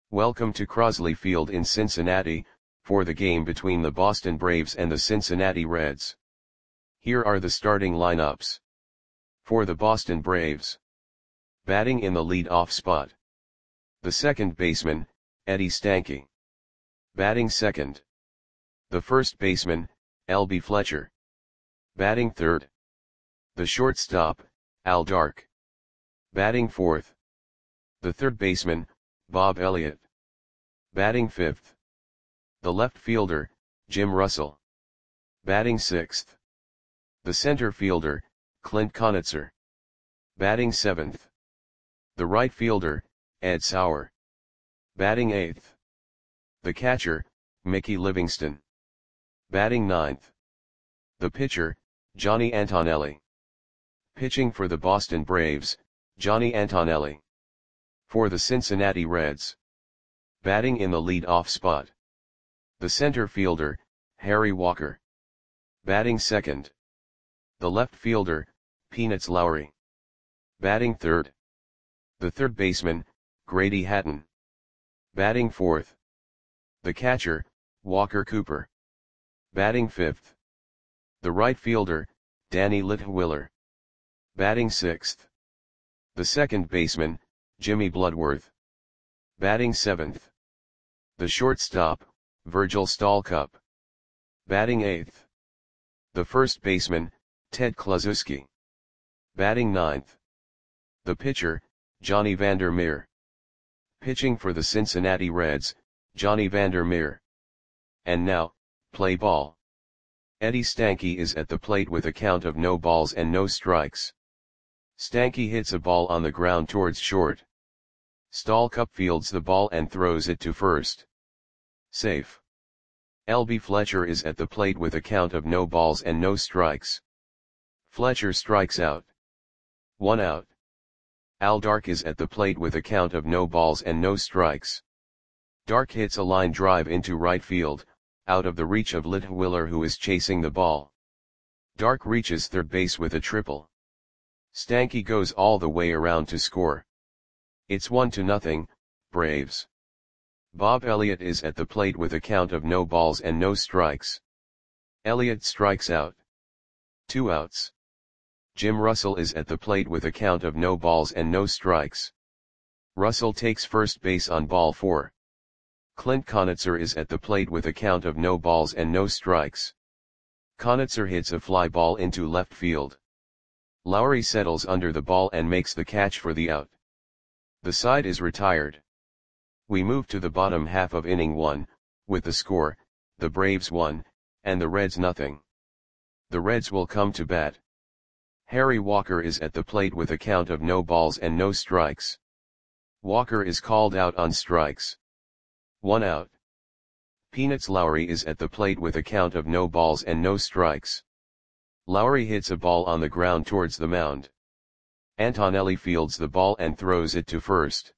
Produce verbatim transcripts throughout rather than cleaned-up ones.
Welcome to Crosley Field in Cincinnati, for the game between the Boston Braves and the Cincinnati Reds. Here are the starting lineups. For the Boston Braves. Batting in the lead-off spot. The second baseman, Eddie Stanky. Batting second. The first baseman, L B Fletcher. Batting third. The shortstop, Al Dark. Batting fourth. The third baseman, Bob Elliott. Batting fifth. The left fielder, Jim Russell. Batting sixth. The center fielder, Clint Conitzer. Batting seventh. The right fielder, Ed Sauer. Batting eighth. The catcher, Mickey Livingston. Batting ninth. The pitcher, Johnny Antonelli. Pitching for the Boston Braves, Johnny Antonelli. For the Cincinnati Reds. Batting in the lead-off spot. The center fielder, Harry Walker. Batting second. The left fielder, Peanuts Lowry. Batting third. The third baseman, Grady Hatton. Batting fourth. The catcher, Walker Cooper. Batting fifth. The right fielder, Danny Litwiller. Batting sixth. The second baseman, Jimmy Bloodworth. Batting seventh. The shortstop, Virgil Stalcup. Batting eighth. The first baseman, Ted Kluszewski. Batting ninth. The pitcher, Johnny Vander Meer. Pitching for the Cincinnati Reds, Johnny Vander Meer. And now, play ball. Eddie Stanky is at the plate with a count of no balls and no strikes. Stanky hits a ball on the ground towards short. Stalcup fields the ball and throws it to first. Safe. L B Fletcher is at the plate with a count of no balls and no strikes. Fletcher strikes out. One out. Al Dark is at the plate with a count of no balls and no strikes. Dark hits a line drive into right field, out of the reach of Litwiller, who is chasing the ball. Dark reaches third base with a triple. Stanky goes all the way around to score. It's one to nothing, Braves. Bob Elliott is at the plate with a count of no balls and no strikes. Elliott strikes out. Two outs. Jim Russell is at the plate with a count of no balls and no strikes. Russell takes first base on ball four. Clint Conitzer is at the plate with a count of no balls and no strikes. Conitzer hits a fly ball into left field. Lowry settles under the ball and makes the catch for the out. The side is retired. We move to the bottom half of inning one, with the score, the Braves one, and the Reds nothing. The Reds will come to bat. Harry Walker is at the plate with a count of no balls and no strikes. Walker is called out on strikes. One out. Peanuts Lowry is at the plate with a count of no balls and no strikes. Lowry hits a ball on the ground towards the mound. Antonelli fields the ball and throws it to first.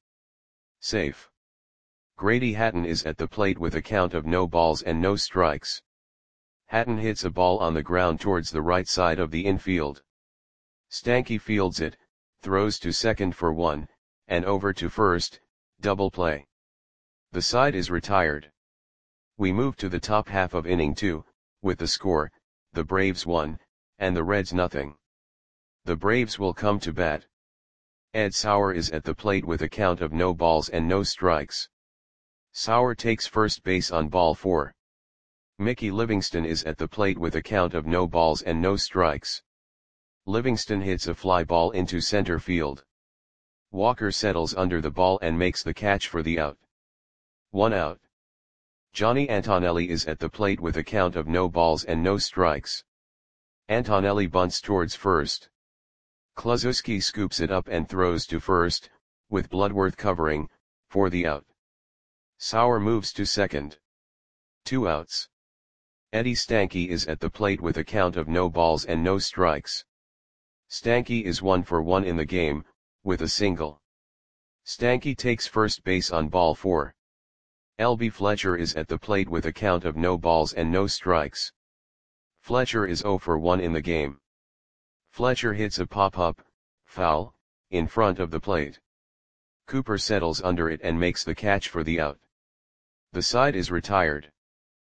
Safe. Grady Hatton is at the plate with a count of no balls and no strikes. Hatton hits a ball on the ground towards the right side of the infield. Stanky fields it, throws to second for one, and over to first, double play. The side is retired. We move to the top half of inning two, with the score, the Braves one, and the Reds nothing. The Braves will come to bat. Ed Sauer is at the plate with a count of no balls and no strikes. Sauer takes first base on ball four. Mickey Livingston is at the plate with a count of no balls and no strikes. Livingston hits a fly ball into center field. Walker settles under the ball and makes the catch for the out. One out. Johnny Antonelli is at the plate with a count of no balls and no strikes. Antonelli bunts towards first. Kluszewski scoops it up and throws to first, with Bloodworth covering, for the out. Sauer moves to second. Two outs. Eddie Stanky is at the plate with a count of no balls and no strikes. Stanky is one for one in the game, with a single. Stanky takes first base on ball four. L B Fletcher is at the plate with a count of no balls and no strikes. Fletcher is zero for one in the game. Fletcher hits a pop-up, foul, in front of the plate. Cooper settles under it and makes the catch for the out. The side is retired.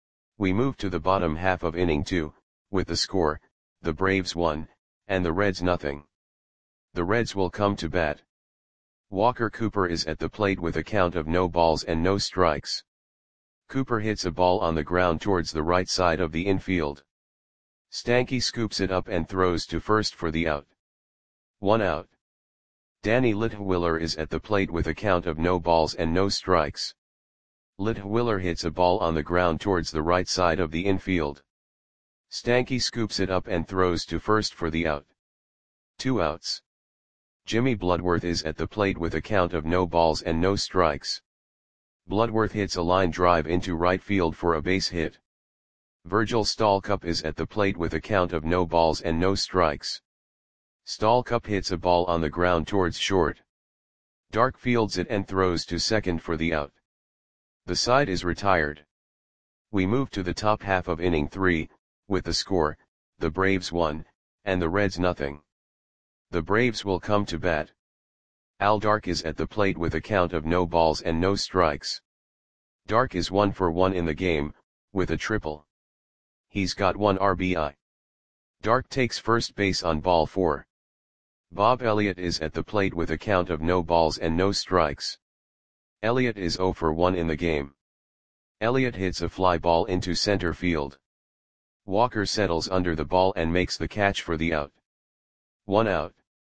We move to the bottom half of inning two, with the score, the Braves one, and the Reds nothing. The Reds will come to bat. Walker Cooper is at the plate with a count of no balls and no strikes. Cooper hits a ball on the ground towards the right side of the infield. Stanky scoops it up and throws to first for the out. One out. Danny Litwiller is at the plate with a count of no balls and no strikes. Litwiller hits a ball on the ground towards the right side of the infield. Stanky scoops it up and throws to first for the out. Two outs. Jimmy Bloodworth is at the plate with a count of no balls and no strikes. Bloodworth hits a line drive into right field for a base hit. Virgil Stallcup is at the plate with a count of no balls and no strikes. Stallcup hits a ball on the ground towards short. Dark fields it and throws to second for the out. The side is retired. We move to the top half of inning three, with the score, the Braves one, and the Reds nothing. The Braves will come to bat. Al Dark is at the plate with a count of no balls and no strikes. Dark is one for one in the game, with a triple. He's got one R B I. Dark takes first base on ball four. Bob Elliott is at the plate with a count of no balls and no strikes. Elliott is zero for one in the game. Elliott hits a fly ball into center field. Walker settles under the ball and makes the catch for the out. One out.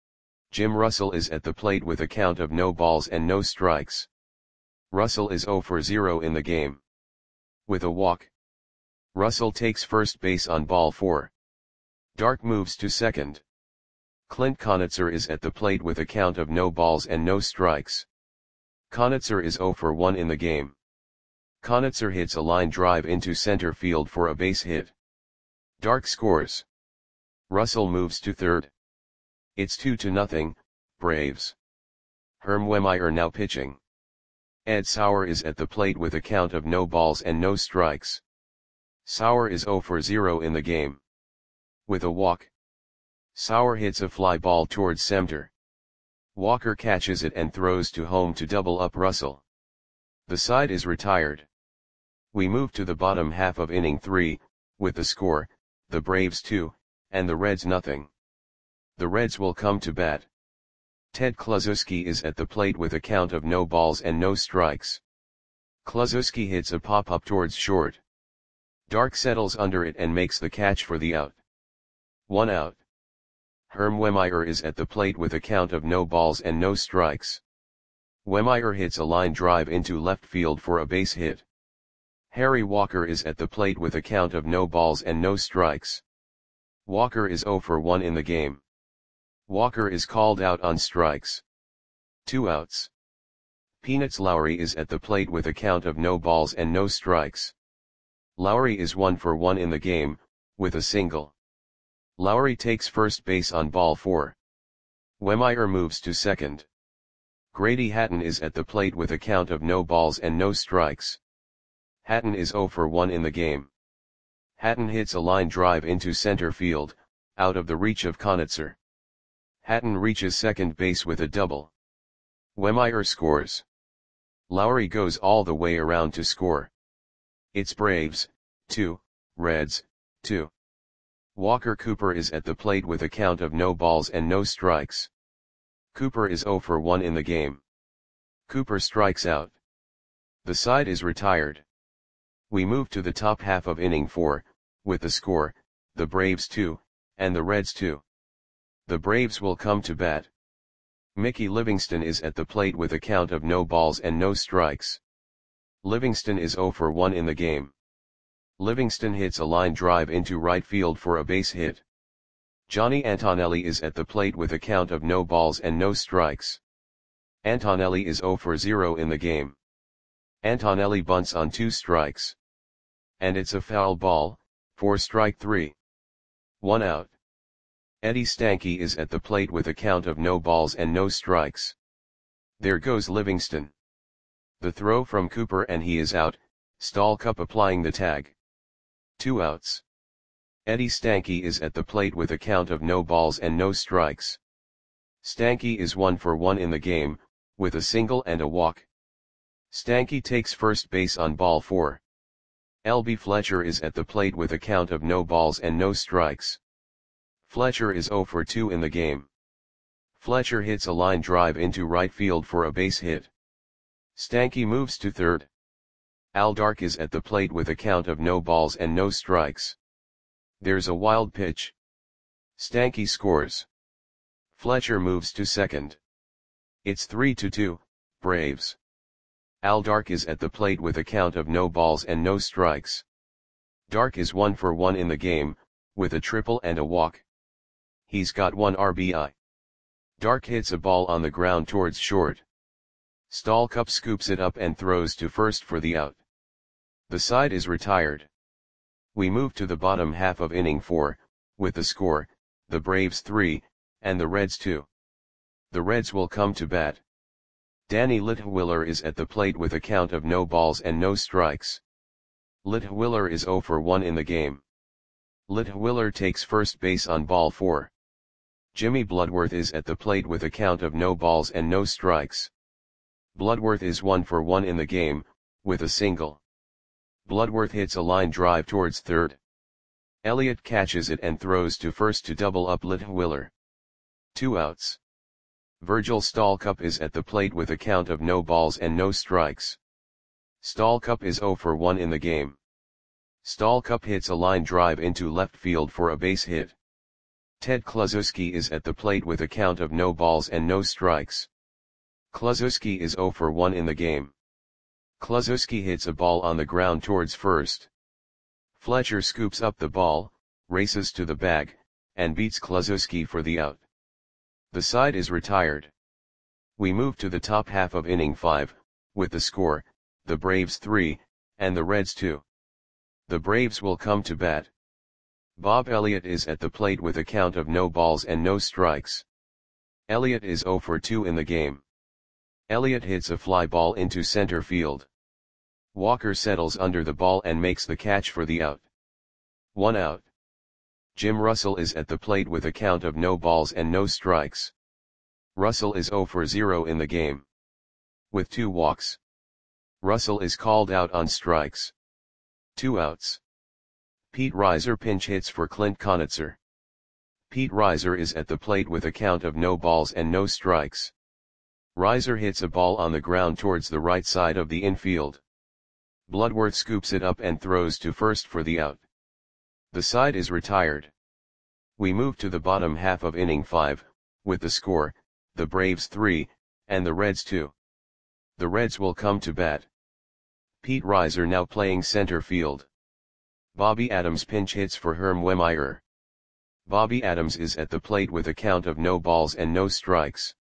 Jim Russell is at the plate with a count of no balls and no strikes. Russell is zero for zero in the game. With a walk. Russell takes first base on ball four. Dark moves to second. Clint Conitzer is at the plate with a count of no balls and no strikes. Conitzer is zero for one in the game. Conitzer hits a line drive into center field for a base hit. Dark scores. Russell moves to third. It's two to nothing, Braves. Herm Wehmeyer now pitching. Ed Sauer is at the plate with a count of no balls and no strikes. Sauer is zero for zero in the game. With a walk. Sauer hits a fly ball towards center. Walker catches it and throws to home to double up Russell. The side is retired. We move to the bottom half of inning three, with the score, the Braves two, and the Reds nothing. The Reds will come to bat. Ted Kluszewski is at the plate with a count of no balls and no strikes. Kluszewski hits a pop-up towards short. Dark settles under it and makes the catch for the out. One out. Herm Wehmeyer is at the plate with a count of no balls and no strikes. Wehmeyer hits a line drive into left field for a base hit. Harry Walker is at the plate with a count of no balls and no strikes. Walker is zero for one in the game. Walker is called out on strikes. Two outs. Peanuts Lowry is at the plate with a count of no balls and no strikes. Lowry is one for one in the game, with a single. Lowry takes first base on ball four. Wehmeyer moves to second. Grady Hatton is at the plate with a count of no balls and no strikes. Hatton is zero for one in the game. Hatton hits a line drive into center field, out of the reach of Conitzer. Hatton reaches second base with a double. Wehmeyer scores. Lowry goes all the way around to score. It's Braves, two, Reds, two. Walker Cooper is at the plate with a count of no balls and no strikes. Cooper is zero for one in the game. Cooper strikes out. The side is retired. We move to the top half of inning four, with the score, the Braves two, and the Reds two. The Braves will come to bat. Mickey Livingston is at the plate with a count of no balls and no strikes. Livingston is zero for one in the game. Livingston hits a line drive into right field for a base hit. Johnny Antonelli is at the plate with a count of no balls and no strikes. Antonelli is zero for zero in the game. Antonelli bunts on two strikes. And it's a foul ball, for strike three. One out. Eddie Stanky is at the plate with a count of no balls and no strikes. There goes Livingston. The throw from Cooper and he is out, Stallcup applying the tag. Two outs. Eddie Stanky is at the plate with a count of no balls and no strikes. Stanky is one for one in the game, with a single and a walk. Stanky takes first base on ball four. L B Fletcher is at the plate with a count of no balls and no strikes. Fletcher is zero for two in the game. Fletcher hits a line drive into right field for a base hit. Stanky moves to third. Al Dark is at the plate with a count of no balls and no strikes. There's a wild pitch. Stanky scores. Fletcher moves to second. It's three to two, Braves. Al Dark is at the plate with a count of no balls and no strikes. Dark is one for one in the game, with a triple and a walk. He's got one R B I. Dark hits a ball on the ground towards short. Stallcup scoops it up and throws to first for the out. The side is retired. We move to the bottom half of inning four, with the score, the Braves three, and the Reds two. The Reds will come to bat. Danny Litwiller is at the plate with a count of no balls and no strikes. Litwiller is zero for one in the game. Litwiller takes first base on ball four. Jimmy Bloodworth is at the plate with a count of no balls and no strikes. Bloodworth is one for one in the game, with a single. Bloodworth hits a line drive towards third. Elliott catches it and throws to first to double up Litwiller. Two outs. Virgil Stallcup is at the plate with a count of no balls and no strikes. Stallcup is zero for one in the game. Stallcup hits a line drive into left field for a base hit. Ted Kluszewski is at the plate with a count of no balls and no strikes. Kluszewski is zero for one in the game. Kluszewski hits a ball on the ground towards first. Fletcher scoops up the ball, races to the bag, and beats Kluszewski for the out. The side is retired. We move to the top half of inning five, with the score, the Braves three, and the Reds two. The Braves will come to bat. Bob Elliott is at the plate with a count of no balls and no strikes. Elliott is zero for two in the game. Elliott hits a fly ball into center field. Walker settles under the ball and makes the catch for the out. One out. Jim Russell is at the plate with a count of no balls and no strikes. Russell is zero for zero in the game. With two walks. Russell is called out on strikes. Two outs. Pete Reiser pinch hits for Clint Conitzer. Pete Reiser is at the plate with a count of no balls and no strikes. Reiser hits a ball on the ground towards the right side of the infield. Bloodworth scoops it up and throws to first for the out. The side is retired. We move to the bottom half of inning five, with the score, the Braves three, and the Reds two. The Reds will come to bat. Pete Reiser now playing center field. Bobby Adams pinch hits for Herm Wehmeyer. Bobby Adams is at the plate with a count of no balls and no strikes.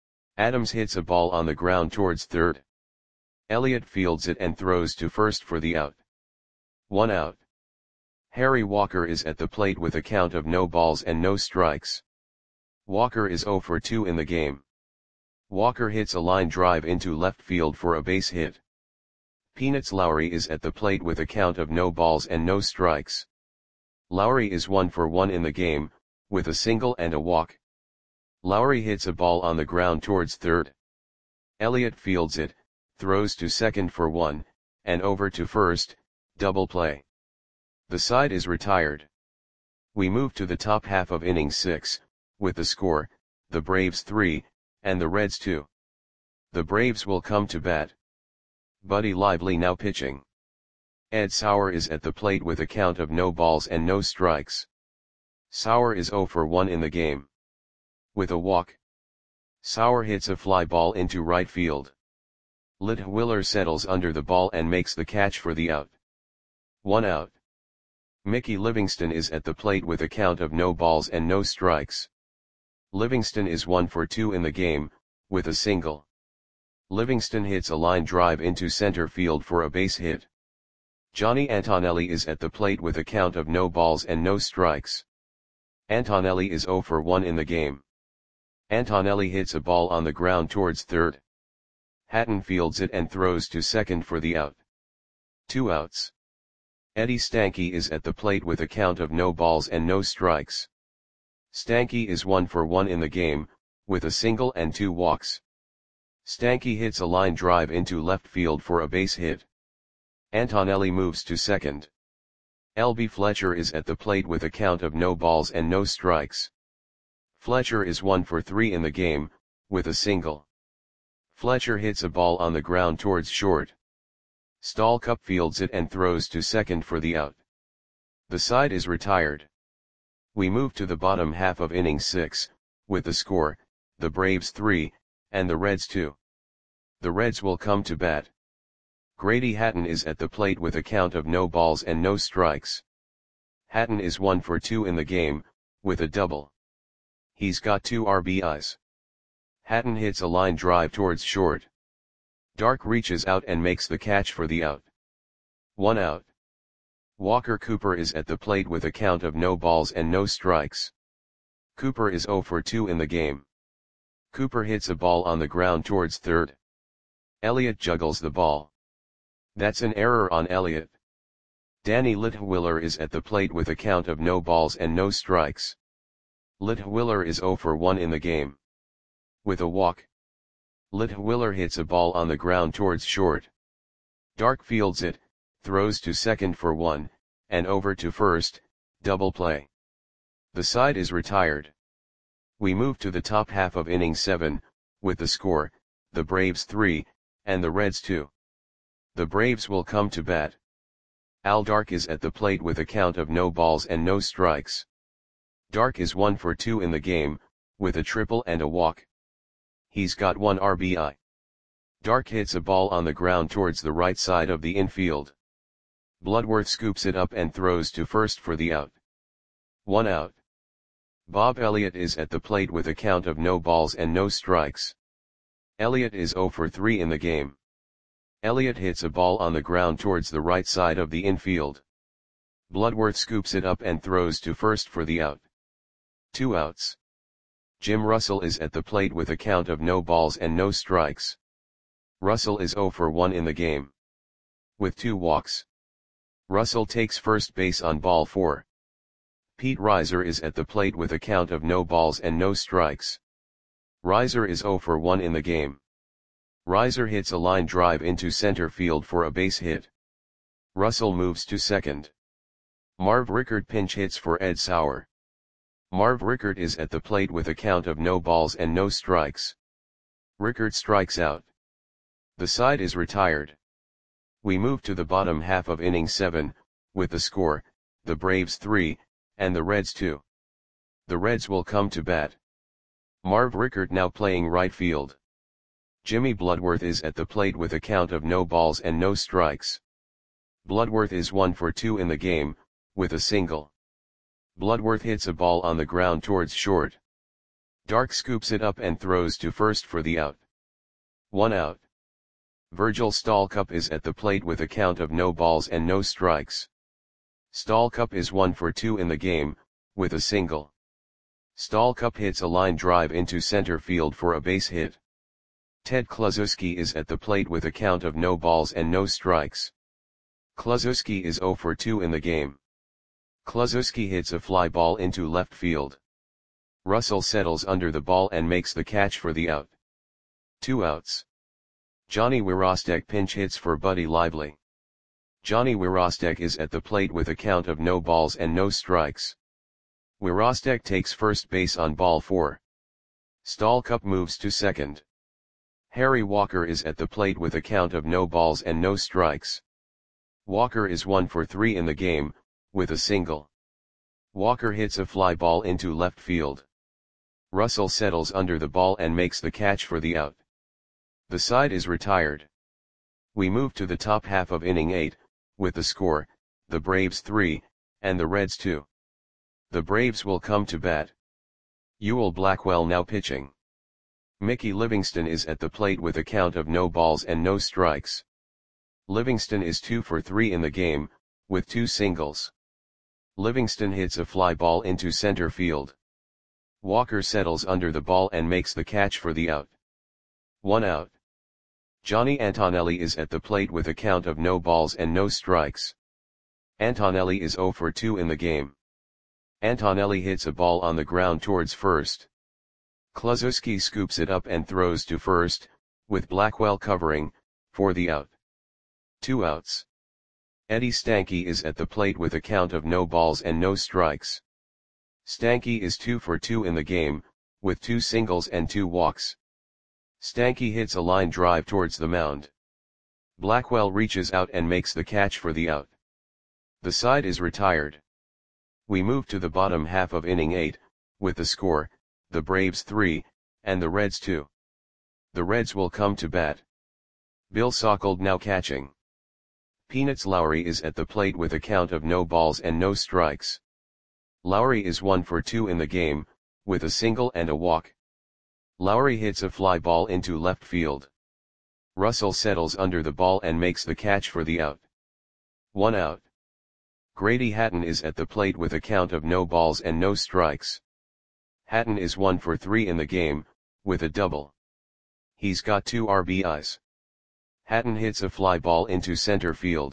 Adams hits a ball on the ground towards third. Elliott fields it and throws to first for the out. One out. Harry Walker is at the plate with a count of no balls and no strikes. Walker is zero for two in the game. Walker hits a line drive into left field for a base hit. Peanuts Lowry is at the plate with a count of no balls and no strikes. Lowry is one for one in the game, with a single and a walk. Lowry hits a ball on the ground towards third. Elliott fields it, throws to second for one, and over to first, double play. The side is retired. We move to the top half of inning six, with the score, the Braves three, and the Reds two. The Braves will come to bat. Buddy Lively now pitching. Ed Sauer is at the plate with a count of no balls and no strikes. Sauer is zero for one in the game. With a walk. Sauer hits a fly ball into right field. Litwiller settles under the ball and makes the catch for the out. One out. Mickey Livingston is at the plate with a count of no balls and no strikes. Livingston is one for two in the game, with a single. Livingston hits a line drive into center field for a base hit. Johnny Antonelli is at the plate with a count of no balls and no strikes. Antonelli is zero for one in the game. Antonelli hits a ball on the ground towards third. Hatton fields it and throws to second for the out. Two outs. Eddie Stanky is at the plate with a count of no balls and no strikes. Stanky is one for one in the game, with a single and two walks. Stanky hits a line drive into left field for a base hit. Antonelli moves to second. L B Fletcher is at the plate with a count of no balls and no strikes. Fletcher is one for three in the game, with a single. Fletcher hits a ball on the ground towards short. Stallcup fields it and throws to second for the out. The side is retired. We move to the bottom half of inning six, with the score, the Braves three, and the Reds two. The Reds will come to bat. Grady Hatton is at the plate with a count of no balls and no strikes. Hatton is one for two in the game, with a double. He's got two R B Is. Hatton hits a line drive towards short. Dark reaches out and makes the catch for the out. One out. Walker Cooper is at the plate with a count of no balls and no strikes. Cooper is zero for two in the game. Cooper hits a ball on the ground towards third. Elliott juggles the ball. That's an error on Elliott. Danny Litwiller is at the plate with a count of no balls and no strikes. Litwiller is zero for one in the game. With a walk. Litwiller hits a ball on the ground towards short. Dark fields it, throws to second for one, and over to first, double play. The side is retired. We move to the top half of inning seven, with the score, the Braves three, and the Reds two. The Braves will come to bat. Al Dark is at the plate with a count of no balls and no strikes. Dark is one for two in the game, with a triple and a walk. He's got one R B I. Dark hits a ball on the ground towards the right side of the infield. Bloodworth scoops it up and throws to first for the out. One out. Bob Elliott is at the plate with a count of no balls and no strikes. Elliott is zero for three in the game. Elliott hits a ball on the ground towards the right side of the infield. Bloodworth scoops it up and throws to first for the out. Two outs. Jim Russell is at the plate with a count of no balls and no strikes. Russell is zero for one in the game. With two walks. Russell takes first base on ball four. Pete Reiser is at the plate with a count of no balls and no strikes. Reiser is zero for one in the game. Reiser hits a line drive into center field for a base hit. Russell moves to second. Marv Rickert pinch hits for Ed Sauer. Marv Rickert is at the plate with a count of no balls and no strikes. Rickert strikes out. The side is retired. We move to the bottom half of inning seven, with the score, the Braves three, and the Reds two. The Reds will come to bat. Marv Rickert now playing right field. Jimmy Bloodworth is at the plate with a count of no balls and no strikes. Bloodworth is one for two in the game, with a single. Bloodworth hits a ball on the ground towards short. Dark scoops it up and throws to first for the out. One out. Virgil Stallcup is at the plate with a count of no balls and no strikes. Stallcup is one for two in the game, with a single. Stallcup hits a line drive into center field for a base hit. Ted Kluszewski is at the plate with a count of no balls and no strikes. Kluszewski is zero for two in the game. Kluszewski hits a fly ball into left field. Russell settles under the ball and makes the catch for the out. Two outs. Johnny Wirostek pinch hits for Buddy Lively. Johnny Wirostek is at the plate with a count of no balls and no strikes. Wirostek takes first base on ball four. Stallcup moves to second. Harry Walker is at the plate with a count of no balls and no strikes. Walker is one for three in the game, with a single. Walker hits a fly ball into left field. Russell settles under the ball and makes the catch for the out. The side is retired. We move to the top half of inning eight, with the score, the Braves three, and the Reds two. The Braves will come to bat. Ewell Blackwell now pitching. Mickey Livingston is at the plate with a count of no balls and no strikes. Livingston is two for three in the game, with two singles. Livingston hits a fly ball into center field. Walker settles under the ball and makes the catch for the out. One out. Johnny Antonelli is at the plate with a count of no balls and no strikes. Antonelli is zero for two in the game. Antonelli hits a ball on the ground towards first. Kluszewski scoops it up and throws to first, with Blackwell covering, for the out. Two outs. Eddie Stanky is at the plate with a count of no balls and no strikes. Stanky is two for two in the game, with two singles and two walks. Stanky hits a line drive towards the mound. Blackwell reaches out and makes the catch for the out. The side is retired. We move to the bottom half of inning eight, with the score, the Braves three, and the Reds two. The Reds will come to bat. Bill Sauckled now catching. Peanuts Lowry is at the plate with a count of no balls and no strikes. Lowry is one for two in the game, with a single and a walk. Lowry hits a fly ball into left field. Russell settles under the ball and makes the catch for the out. One out. Grady Hatton is at the plate with a count of no balls and no strikes. Hatton is one for three in the game, with a double. He's got two R B Is. Hatton hits a fly ball into center field.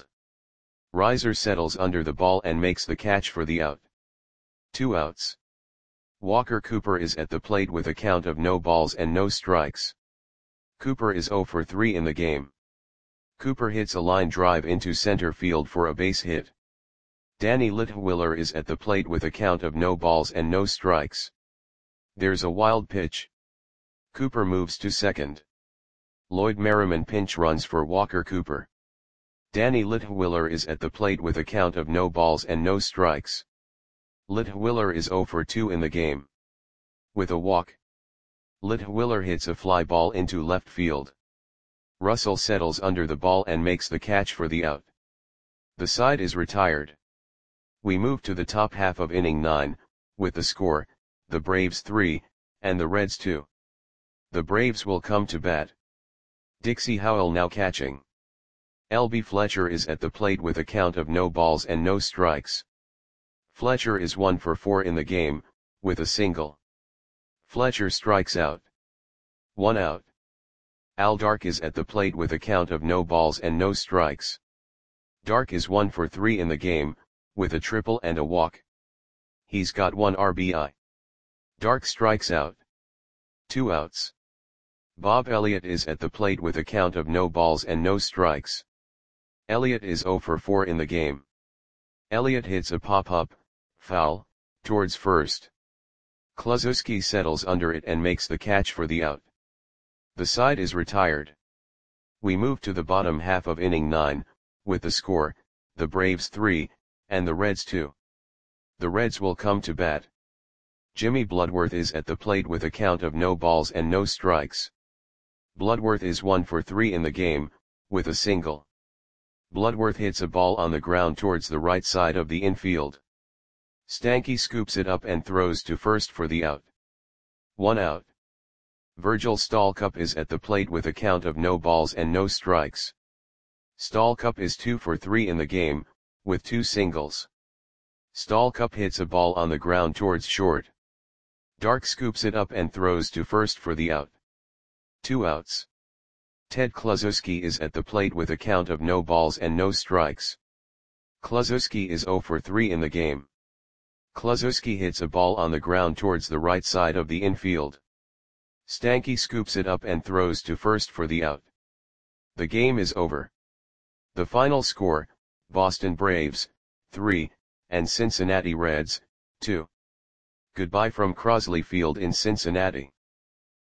Reiser settles under the ball and makes the catch for the out. Two outs. Walker Cooper is at the plate with a count of no balls and no strikes. Cooper is zero for three in the game. Cooper hits a line drive into center field for a base hit. Danny Litwiller is at the plate with a count of no balls and no strikes. There's a wild pitch. Cooper moves to second. Lloyd Merriman pinch runs for Walker Cooper. Danny Litwiller is at the plate with a count of no balls and no strikes. Litwiller is zero for two in the game. With a walk. Litwiller hits a fly ball into left field. Russell settles under the ball and makes the catch for the out. The side is retired. We move to the top half of inning nine, with the score, the Braves three, and the Reds two. The Braves will come to bat. Dixie Howell now catching. L B Fletcher is at the plate with a count of no balls and no strikes. Fletcher is one for four in the game, with a single. Fletcher strikes out. One out. Al Dark is at the plate with a count of no balls and no strikes. Dark is one for three in the game, with a triple and a walk. He's got one R B I. Dark strikes out. Two outs. Bob Elliott is at the plate with a count of no balls and no strikes. Elliott is zero for four in the game. Elliott hits a pop-up, foul, towards first. Kluszewski settles under it and makes the catch for the out. The side is retired. We move to the bottom half of inning nine, with the score, the Braves three, and the Reds two. The Reds will come to bat. Jimmy Bloodworth is at the plate with a count of no balls and no strikes. Bloodworth is one for three in the game, with a single. Bloodworth hits a ball on the ground towards the right side of the infield. Stanky scoops it up and throws to first for the out. One out. Virgil Stallcup is at the plate with a count of no balls and no strikes. Stallcup is two for three in the game, with two singles. Stallcup hits a ball on the ground towards short. Dark scoops it up and throws to first for the out. Two outs. Ted Kluszewski is at the plate with a count of no balls and no strikes. Kluszewski is zero for three in the game. Kluszewski hits a ball on the ground towards the right side of the infield. Stanky scoops it up and throws to first for the out. The game is over. The final score, Boston Braves, three, and Cincinnati Reds, two. Goodbye from Crosley Field in Cincinnati.